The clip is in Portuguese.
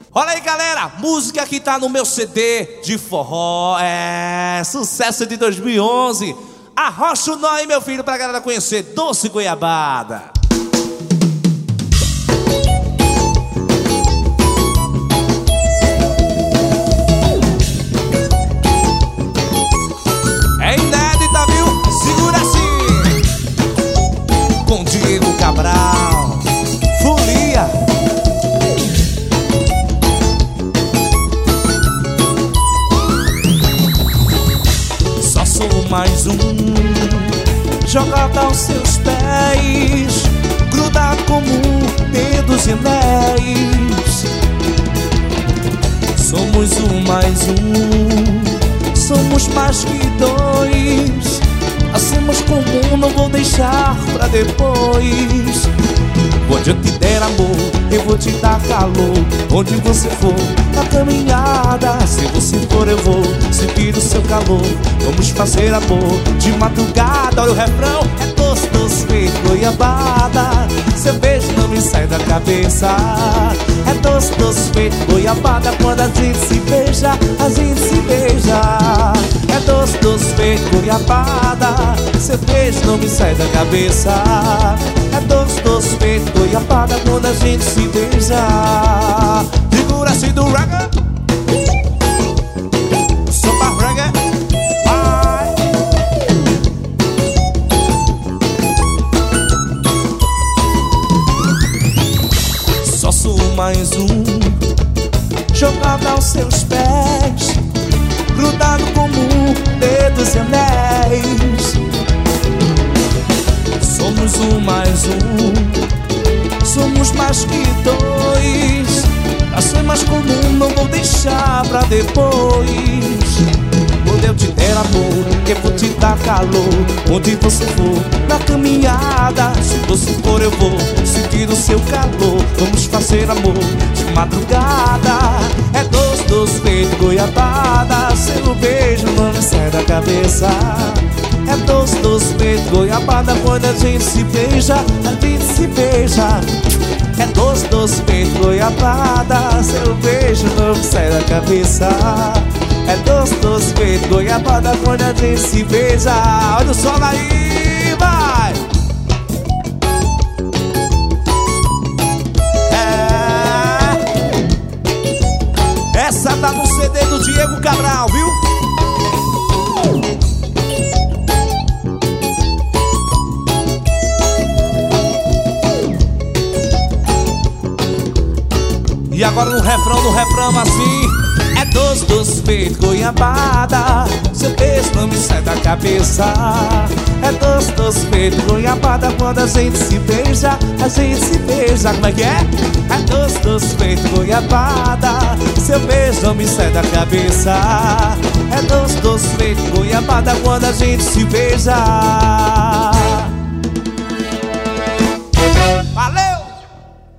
Olha aí, galera, música que tá no meu CD de forró, sucesso de 2011. Arrocha o nó aí, meu filho, pra galera conhecer Doce Goiabada. É inédita, viu? Segura assim. Com Diego Cabral, Folia. Só sou mais um jogado aos seus pés, grudado como dedos e anéis. Somos um mais um, somos mais que dois. Hacemos comum, não vou deixar pra depois. Onde eu te der amor, eu vou te dar calor. Onde você for, na caminhada, se você for eu vou sentir o seu calor. Vamos fazer amor de madrugada. Olha o refrão, é doce, doce feito goiabada. Seu beijo não me sai da cabeça. É doce, doce feito goiabada. Quando a gente se beija, a gente se beija. É doce, doce feito goiabada. Seu beijo não me sai da cabeça. É doce, doce feito goiabada. Quando a gente se beija. Figura-se do reggae. Sopa reggae. Vai. Só sou mais um jogado aos seus pés, grudado como dedos e anéis. Somos um mais um, somos mais que dois. Pra ser mais comum, não vou deixar pra depois. Quando eu te der amor, eu vou te dar calor. Onde você for, na caminhada, se você for eu vou sentir o seu calor. Vamos fazer amor de madrugada. É doce, doce feito goiabada. Seu beijo não me sai da cabeça. É doce, doce feito goiabada. Quando a gente se beija, a gente se beija. É doce, doce feito goiabada. Seu beijo não me sai da cabeça. É doce, doce feito goiabada. Quando a gente se beija. Olha o sol aí, vai! Essa tá no CD do Diego Cabral, viu? E agora no refrão assim. É doce, doce feito goiabada. Seu beijo não me sai da cabeça. É doce, doce feito goiabada. Quando a gente se beija, a gente se beija. Como é que é? É doce, doce feito goiabada. Seu beijo não me sai da cabeça. É doce, doce feito goiabada. Quando a gente se beija.